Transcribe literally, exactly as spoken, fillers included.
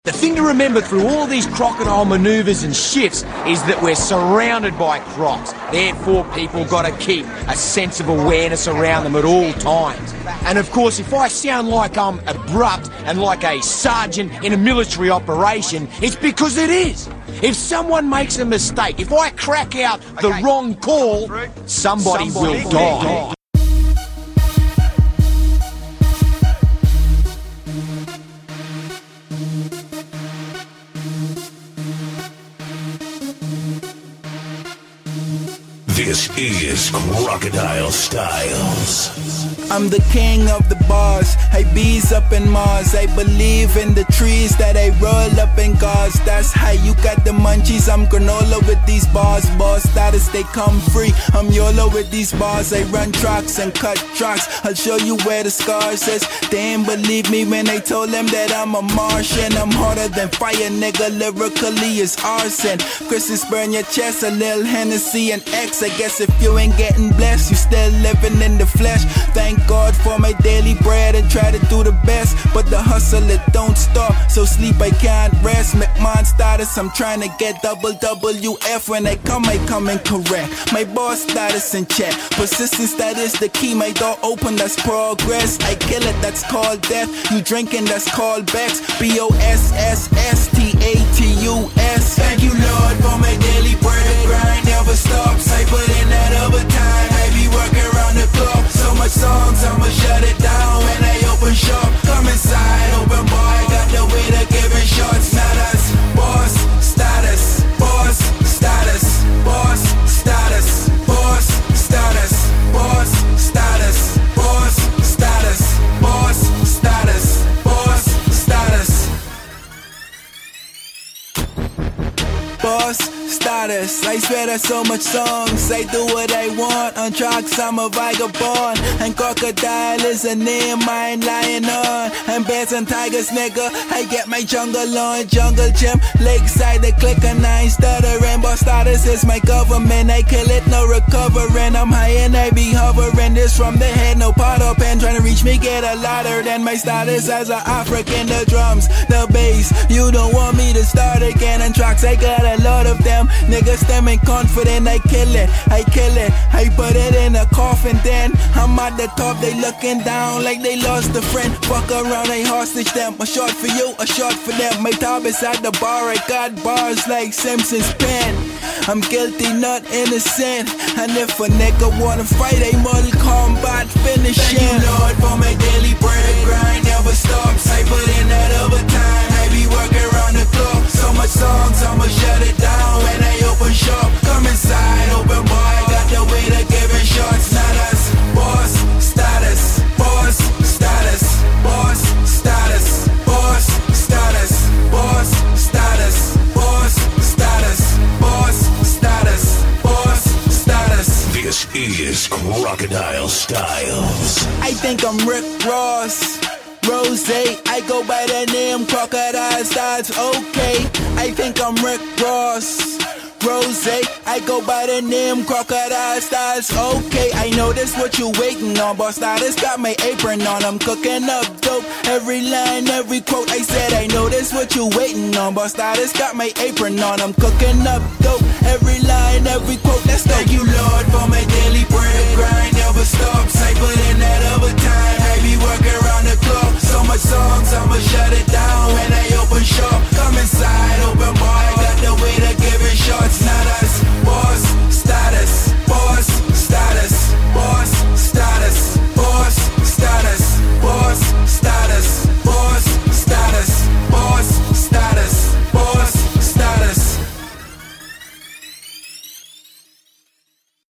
The thing to remember through all these crocodile manoeuvres and shifts is that we're surrounded by crocs. Therefore, people got to keep a sense of awareness around them at all times. And of course, if I sound like I'm abrupt and like a sergeant in a military operation, it's because it is. If someone makes a mistake, if I crack out the okay. wrong call, somebody, somebody will die. die. This is Crocodile Styles. I'm the king of the bars. Hey, bees up in Mars. I believe in the trees that I roll up in cars. That's how you got the munchies. I'm granola with these bars. Boss status, they come free. I'm YOLO with these bars. I run trucks and cut trucks. I'll show you where the scars is. They ain't believe me when they told them that I'm a Martian. I'm harder than fire, nigga. Lyrically is arson. Christmas burn your chest. A little Hennessy and X. I guess if you ain't getting blessed, you still living in the flesh. Thank God for my daily bread and try to do the best, but the hustle it don't stop, so sleep I can't rest. McMahon status, I'm trying to get double W F. When I come, I come in correct. My boss status in check. Persistence, that is the key. My door open, that's progress. I kill it, that's called death. You drinking, that's called Bex. B O S S S T A T U S. Thank you Lord for my daily bread. Grind never stops. I put in that overtime. I be working around the clock. So much songs, I'ma shut it down when I open shop. Come inside, open bar, got the way to giving shots. Not us, boss status, boss status, boss status, boss status, boss status, boss status, boss status, boss status, boss status. I swear there's so much songs. I do what I want on tracks. I'm a vagabond, and crocodile is a name I ain't lying on. And bears and tigers, nigga, I get my jungle on. Jungle gym, lakeside, the click and I ain't stuttering. Boss status is my government. I kill it, no recovering. I'm high and I be hovering. This from the head, no pot up and trying to reach me, get a louder than my status as an African. The drums, the bass, you don't want me to start again. And tracks, I got a lot of them. Niggas them ain't confident, I kill it, I kill it, I put it in a coffin. Then I'm at the top, they looking down like they lost a friend. Fuck around, I hostage them. A shot for you, a shot for them. My top is at the bar, I got bars like Simpson's pen. I'm guilty, not innocent. And if a nigga wanna fight, I Mortal Kombat finish him. Thank you Lord for my daily bread. Grind never stops, I put in that overtime. I be working around the clock. So much songs, I'ma shut it down when I open shop. Come inside, open bar, got the way to giving shots. Not us, boss status, boss status, boss status, boss status, boss status, boss status, boss status, boss status. This is Crocodile Styles. I think I'm Rick Ross. Rose, I go by the name Crocodile Styles, okay. I think I'm Rick Ross. Rose, I go by the name Crocodile Styles, okay. I know this what you waiting on, boss status got my apron on. I'm cooking up dope, every line, every quote I said. I know this what you waiting on, boss status got my apron on. I'm cooking up dope, every line, every quote. Let's go. Thank you Lord for my daily bread. Grind never stops, I put in that overtime. I be working around the clock. So much songs, I'ma shut it down when I open shop.